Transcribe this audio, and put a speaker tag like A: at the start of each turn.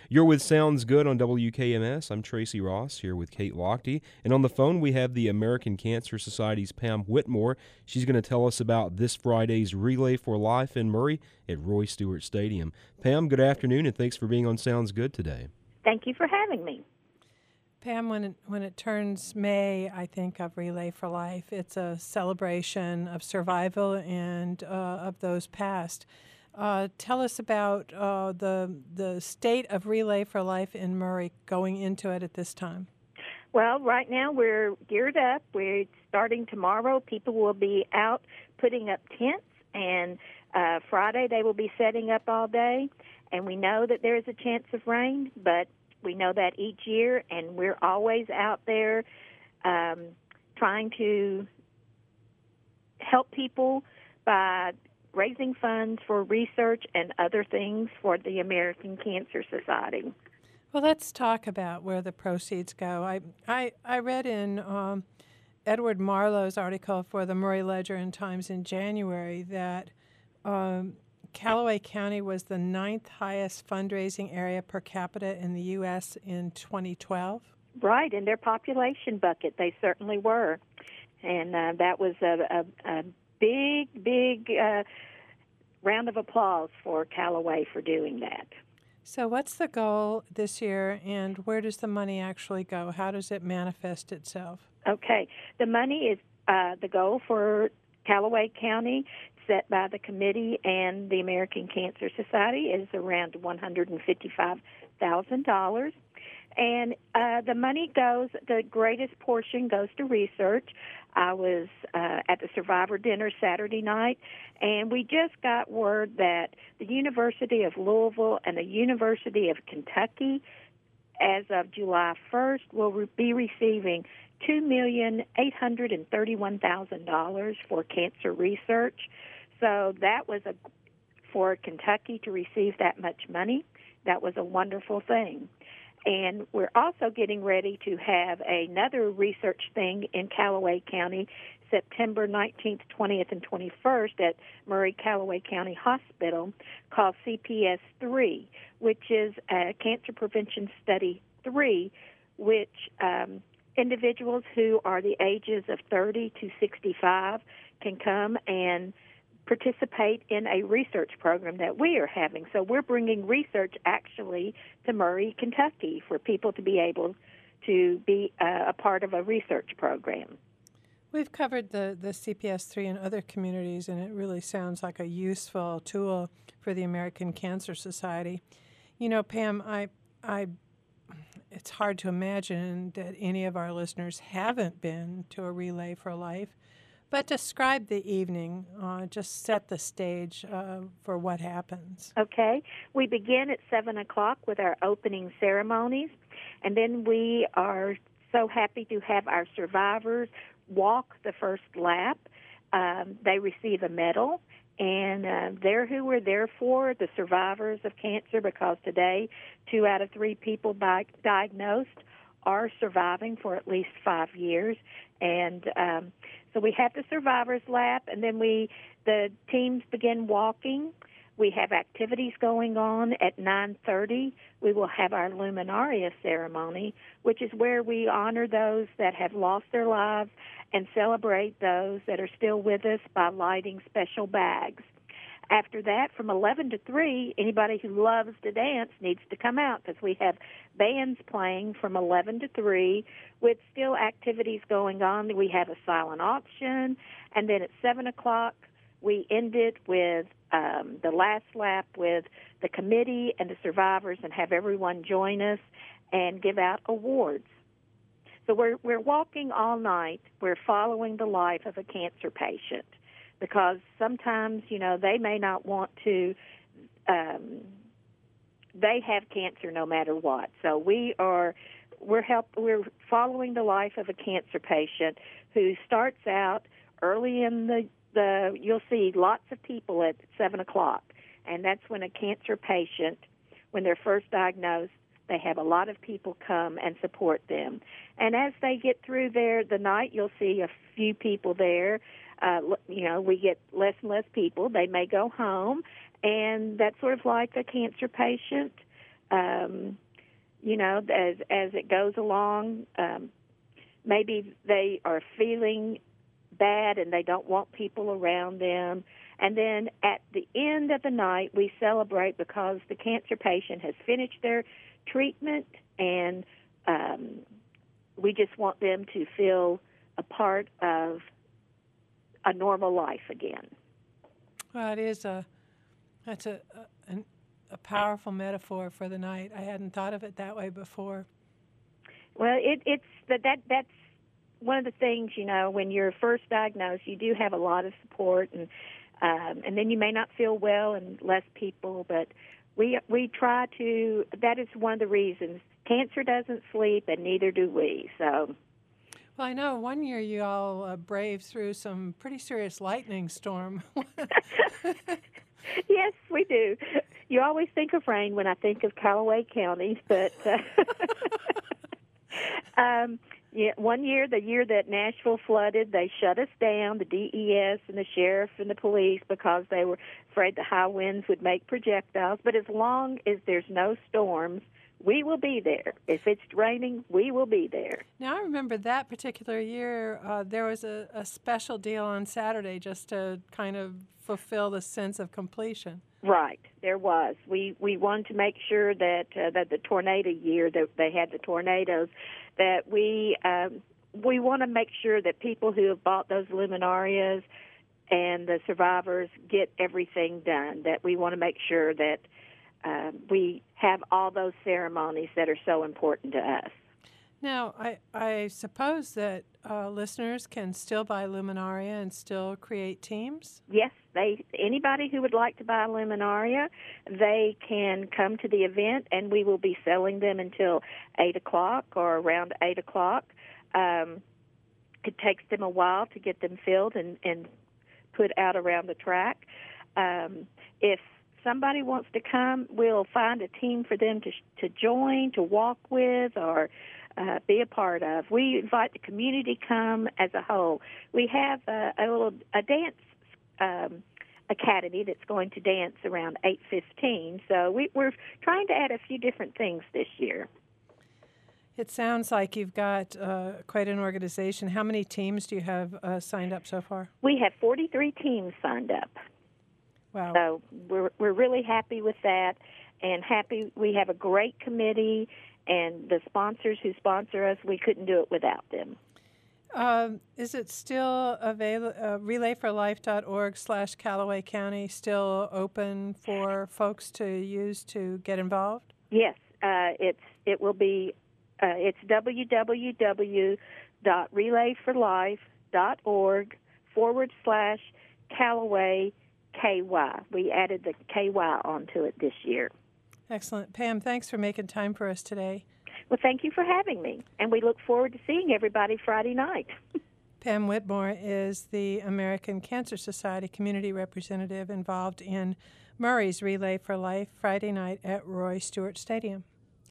A: You're with Sounds Good on WKMS. I'm Tracy Ross here with Kate Lochte. And on the phone, we have the American Cancer Society's Pam Whitmore. She's going to tell us about this Friday's Relay for Life in Murray at Roy Stewart Stadium. Pam, good afternoon, and thanks for being on Sounds Good today.
B: Thank you for having me.
C: Pam, when it turns May, I think of Relay for Life. It's a celebration of survival and of those past. Tell us about the state of Relay for Life in Murray going into it at this time.
B: Well, right now we're geared up. We're starting tomorrow. People will be out putting up tents, and Friday they will be setting up all day. And we know that there is a chance of rain, but we know that each year, and we're always out there trying to help people by raising funds for research and other things for the American Cancer Society.
C: Well, let's talk about where the proceeds go. I read in Edward Marlowe's article for the Murray Ledger and Times in January that Callaway County was the 9th highest fundraising area per capita in the U.S. in 2012.
B: Right, in their population bucket, they certainly were. And that was a big round of applause for Callaway for doing that.
C: So what's the goal this year, and where does the money actually go? How does it manifest itself?
B: Okay, the money is the goal for Callaway County set by the committee and the American Cancer Society is around $155,000. And the money goes, the greatest portion goes to research. I was at the Survivor Dinner Saturday night, and we just got word that the University of Louisville and the University of Kentucky, as of July 1st, will be receiving $2,831,000 for cancer research. So that was for Kentucky to receive that much money. That was a wonderful thing. And we're also getting ready to have another research thing in Callaway County, September 19th, 20th, and 21st at Murray Callaway County Hospital, called CPS 3, which is Cancer Prevention Study 3, which individuals who are the ages of 30 to 65 can come and participate in a research program that we are having. So we're bringing research actually to Murray, Kentucky, for people to be able to be a part of a research program.
C: We've covered the CPS3 in other communities, and it really sounds like a useful tool for the American Cancer Society. You know, Pam, it's hard to imagine that any of our listeners haven't been to a Relay for Life. But describe the evening, just set the stage for what happens.
B: Okay. We begin at 7 o'clock with our opening ceremonies, and then we are so happy to have our survivors walk the first lap. They receive a medal, and they're who we're there for, the survivors of cancer, because today 2 out of 3 people diagnosed are surviving for at least 5 years. And so we have the survivors lap, and then the teams begin walking. We have activities going on at 9:30. We will have our Luminaria ceremony, which is where we honor those that have lost their lives and celebrate those that are still with us by lighting special bags. After that, from 11 to 3, anybody who loves to dance needs to come out because we have bands playing from 11 to 3 with still activities going on. We have a silent auction, and then at 7 o'clock, we end it with the last lap with the committee and the survivors and have everyone join us and give out awards. So we're walking all night. We're following the life of a cancer patient, because sometimes, you know, they may not want to, they have cancer no matter what. So we're following the life of a cancer patient who starts out early in you'll see lots of people at 7 o'clock, and that's when a cancer patient, when they're first diagnosed, they have a lot of people come and support them. And as they get through the night, you'll see a few people there. We get less and less people. They may go home, and that's sort of like a cancer patient As it goes along, maybe they are feeling bad and they don't want people around them. And then at the end of the night, we celebrate because the cancer patient has finished their treatment, and we just want them to feel a part of a normal life again.
C: Well, that's a powerful metaphor for the night. I hadn't thought of it that way before.
B: Well, that's one of the things, when you're first diagnosed, you do have a lot of support, and then you may not feel well and less people, but we try to. That is one of the reasons. Cancer doesn't sleep, and neither do we. So.
C: Well, I know one year you all braved through some pretty serious lightning storm.
B: Yes, we do. You always think of rain when I think of Callaway County, but one year, the year that Nashville flooded, they shut us down, the DES and the sheriff and the police, because they were afraid the high winds would make projectiles. But as long as there's no storms, we will be there. If it's raining, we will be there.
C: Now, I remember that particular year, there was a special deal on Saturday just to kind of fulfill the sense of completion.
B: Right, there was. We wanted to make sure that the tornado year that they had the tornadoes, that we want to make sure that people who have bought those luminarias and the survivors get everything done. That we want to make sure that we have all those ceremonies that are so important to us.
C: Now, I suppose that listeners can still buy luminaria and still create teams?
B: Yes, anybody who would like to buy a luminaria, they can come to the event, and we will be selling them until 8 o'clock or around 8 o'clock. It takes them a while to get them filled and put out around the track. If somebody wants to come, we'll find a team for them to join, to walk with, or be a part of. We invite the community to come as a whole. We have a dance academy that's going to dance around 8:15. So we're trying to add a few different things this year.
C: It sounds like you've got quite an organization. How many teams do you have signed up so far?
B: We have 43 teams signed up.
C: Wow.
B: So we're really happy with that, and happy we have a great committee, and the sponsors who sponsor us, we couldn't do it without them.
C: Is it still available? RelayForLife.org/Callaway County still open for folks to use to get involved?
B: Yes, it will be. It's www.relayforlife.org/Callaway KY. We added the KY onto it this year.
C: Excellent. Pam, thanks for making time for us today.
B: Well, thank you for having me, and we look forward to seeing everybody Friday night.
C: Pam Whitmore is the American Cancer Society community representative involved in Murray's Relay for Life Friday night at Roy Stewart Stadium.